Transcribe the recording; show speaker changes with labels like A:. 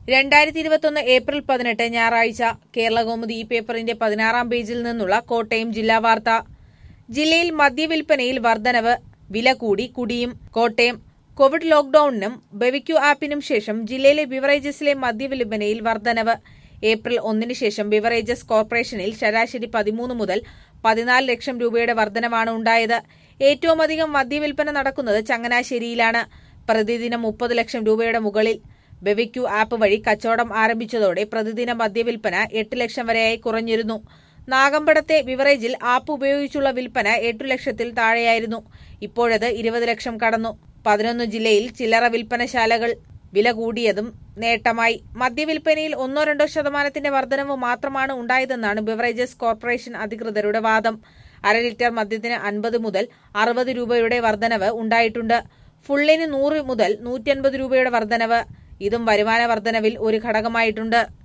A: 2021 April 18 ഞായറാഴ്ച കേരളകൗമുദി ഈ പേപ്പറിന്റെ 16-ാം പേജിൽ നിന്നുള്ള കോട്ടയം ജില്ലാ വാർത്ത. ജില്ലയിൽ മദ്യവിൽപ്പനയിൽ വർധനവ്, വില കൂടി കുടിയും. കോട്ടയം കോവിഡ് ലോക്ഡൌണിനും ബെവിക്യു ആപ്പിനും ശേഷം ജില്ലയിലെ ബിവറേജസിലെ മദ്യവിൽപ്പനയിൽ വർധനവ്. ഏപ്രിൽ 1 ശേഷം ബിവറേജസ് കോർപ്പറേഷനിൽ ശരാശരി 13 മുതൽ 14 ലക്ഷം രൂപയുടെ വർധനവാണ് ഉണ്ടായത്. ഏറ്റവുമധികം മദ്യവിൽപ്പന നടക്കുന്നത് ചങ്ങനാശ്ശേരിയിലാണ്. പ്രതിദിനം 30 ലക്ഷം രൂപയുടെ മുകളിൽ. ബെവിക്യു ആപ്പ് വഴി കച്ചവടം ആരംഭിച്ചതോടെ പ്രതിദിന മദ്യവിൽപ്പന 8 ലക്ഷം വരെയായി കുറഞ്ഞിരുന്നു. നാഗമ്പടത്തെ ബിവറേജിൽ ആപ്പ് ഉപയോഗിച്ചുള്ള വിൽപ്പന 8 ലക്ഷത്തിൽ താഴെയായിരുന്നു. ഇപ്പോഴത് 20 ലക്ഷം കടന്നു. 11 ജില്ലയിൽ ചില്ലറ വിൽപ്പനശാലകൾ. വില കൂടിയതും നേട്ടമായി. മദ്യവിൽപ്പനയിൽ 1-2% വർധനവ് മാത്രമാണ് ഉണ്ടായതെന്നാണ് ബിവറേജസ് കോർപ്പറേഷൻ അധികൃതരുടെ വാദം. 1/2 ലിറ്റർ മദ്യത്തിന് 50 മുതൽ 60 രൂപയുടെ വർധനവ് ഉണ്ടായിട്ടുണ്ട്. ഫുള്ളിന് 100 മുതൽ 150 രൂപയുടെ വർധനവ്. ഇതും വരുമാന വർധനവിൽ ഒരു ഘടകമായിട്ടുണ്ട്.